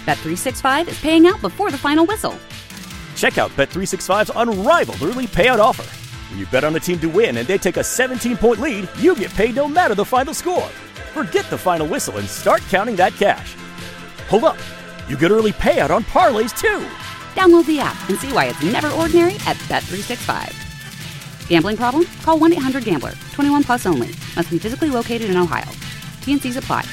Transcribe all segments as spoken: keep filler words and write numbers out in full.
Bet three sixty-five is paying out before the final whistle. Check out Bet three sixty-five's unrivaled early payout offer. When you bet on a team to win and they take a seventeen-point lead, you get paid no matter the final score. Forget the final whistle and start counting that cash. Hold up. You get early payout on parlays, too. Download the app and see why it's never ordinary at Bet three sixty-five. Gambling problem? Call one eight hundred gambler. twenty-one plus only. Must be physically located in Ohio. T N Cs apply.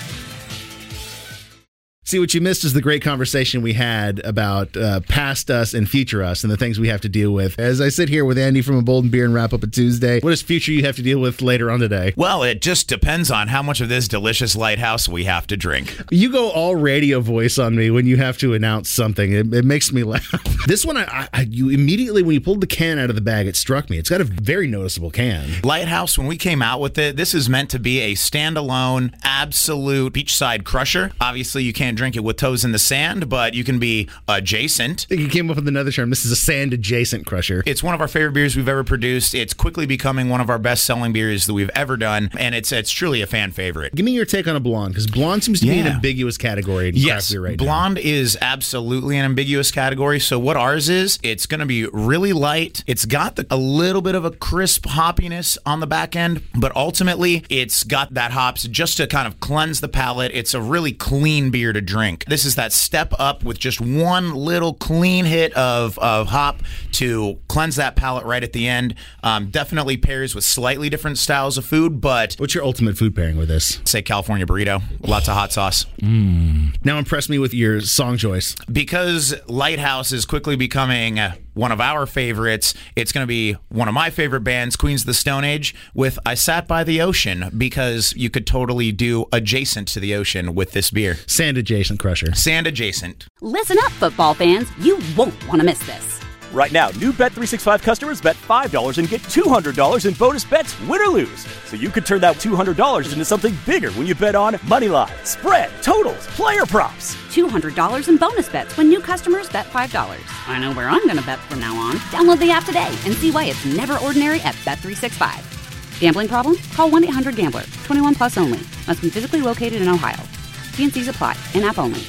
See, what you missed is the great conversation we had about uh, past us and future us and the things we have to deal with. As I sit here with Andy from A Bolden Beer and wrap up a Tuesday, what is future you have to deal with later on today? Well, it just depends on how much of this delicious Lighthouse we have to drink. You go all radio voice on me when you have to announce something. It, it makes me laugh. This one, I, I, you immediately, when you pulled the can out of the bag, it struck me. It's got a very noticeable can. Lighthouse, when we came out with it, this is meant to be a standalone, absolute beachside crusher. Obviously, you can't drink it with toes in the sand, but you can be adjacent. I think you came up with another term. This is a sand-adjacent crusher. It's one of our favorite beers we've ever produced. It's quickly becoming one of our best-selling beers that we've ever done, and it's it's truly a fan favorite. Give me your take on a blonde, because blonde seems to yeah. be an ambiguous category in craft yes, beer right blonde now. is absolutely an ambiguous category. So what ours is, it's going to be really light. It's got the, a little bit of a crisp hoppiness on the back end, but ultimately, it's got that hops just to kind of cleanse the palate. It's a really clean beer to drink. This is that step up with just one little clean hit of, of hop to cleanse that palate right at the end. Um, definitely pairs with slightly different styles of food, but... What's your ultimate food pairing with this? Say California burrito. Lots of hot sauce. Mm. Now impress me with your song choice. Because Lighthouse is quickly becoming... Uh, one of our favorites, it's going to be one of my favorite bands, Queens of the Stone Age, with I Sat by the Ocean, because you could totally do adjacent to the ocean with this beer. Sand adjacent crusher. Sand adjacent. Listen up, football fans. You won't want to miss this. Right now, new Bet three sixty-five customers bet five dollars and get two hundred dollars in bonus bets, win or lose. So you could turn that two hundred dollars into something bigger when you bet on money line, spread, totals, player props. two hundred dollars in bonus bets when new customers bet five dollars. I know where I'm going to bet from now on. Download the app today and see why it's never ordinary at Bet three sixty-five. Gambling problem? Call one eight hundred gambler. twenty-one plus only. Must be physically located in Ohio. T N Cs apply. In-app only.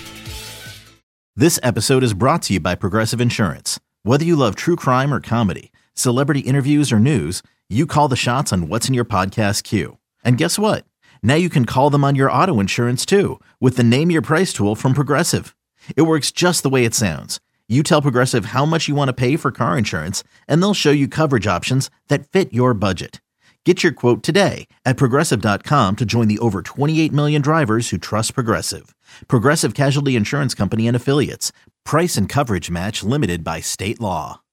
This episode is brought to you by Progressive Insurance. Whether you love true crime or comedy, celebrity interviews or news, you call the shots on what's in your podcast queue. And guess what? Now you can call them on your auto insurance too with the Name Your Price tool from Progressive. It works just the way it sounds. You tell Progressive how much you want to pay for car insurance, and they'll show you coverage options that fit your budget. Get your quote today at Progressive dot com to join the over twenty-eight million drivers who trust Progressive. Progressive Casualty Insurance Company and Affiliates. Price and coverage match limited by state law.